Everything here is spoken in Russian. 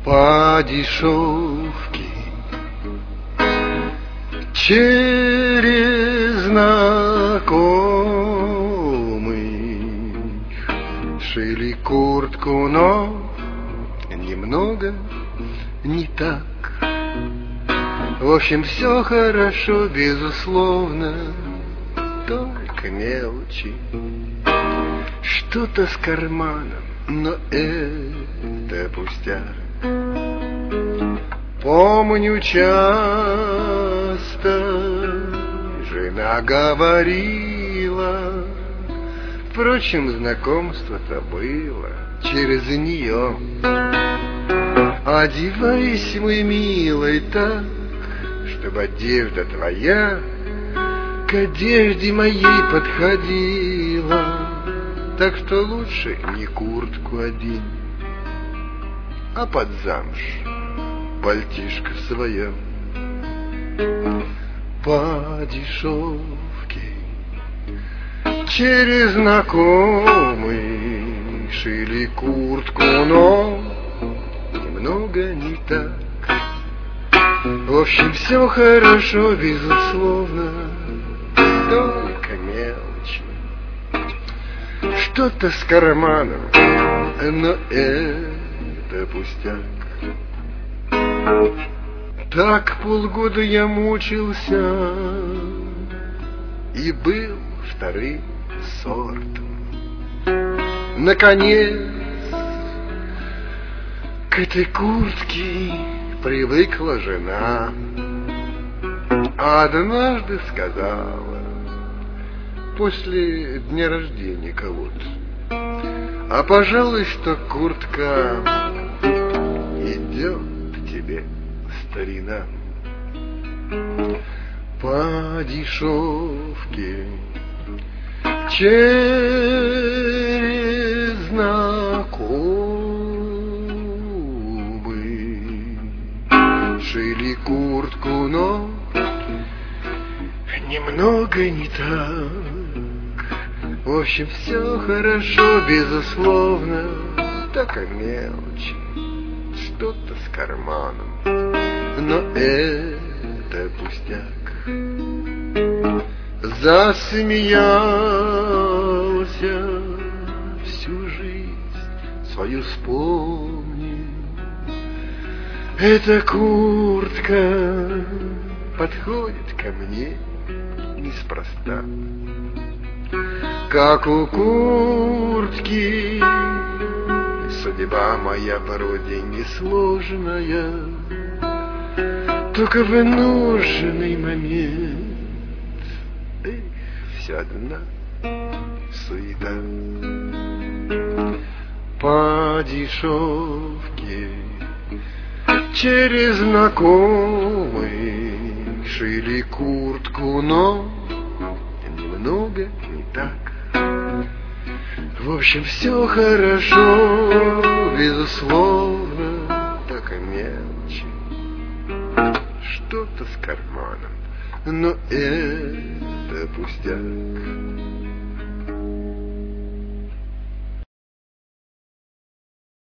по дешевке через знакомых шили куртку, но немного не так. В общем, все хорошо, безусловно, только мелочи. Что-то с карманом, но это пустяк. Помню, часто жена говорила, впрочем, знакомство-то было через нее. Одевайся, мой милый, так, чтобы одежда твоя к одежде моей подходила. Так что лучше не куртку одень, а под замш пальтишко свое. По дешевке через знакомый шили куртку, но немного не так. В общем, все хорошо, безусловно, только мелочи. Что-то с карманом, но это пустяк. Так полгода я мучился и был вторым сортом. Наконец к этой куртке привыкла жена. Однажды сказала, после дня рождения кого-то: а пожалуй, что куртка идет тебе, старина. По дешевке через знакомый шили куртку, но немного не так. В общем, все хорошо, безусловно, только мелочи. Что-то с карманом, но это пустяк. Засмеялся, всю жизнь свою вспомнил. Эта куртка подходит ко мне неспроста. Как у куртки судьба моя вроде несложная, только в нужный момент все одна суета. По дешевке через знакомый шили куртку, но немного не так. В общем, все хорошо, безусловно, только мелочи. Что-то с карманом, но это пустяк.